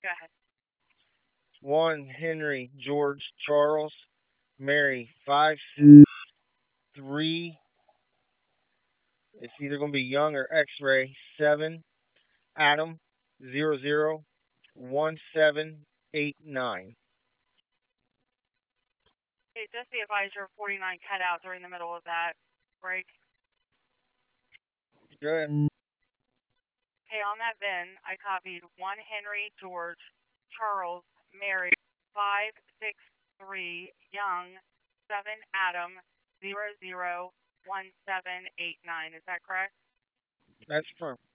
Go ahead. 1 Henry George Charles Mary 3. It's either going to be Young or X-ray 7 Adam 001789. Okay, just be advised your 49 cut out during the middle of that break. Good. Okay, on that VIN, I copied 1 Henry George Charles Mary 563 Young 7 Adam 001789. Is that correct? That's firm.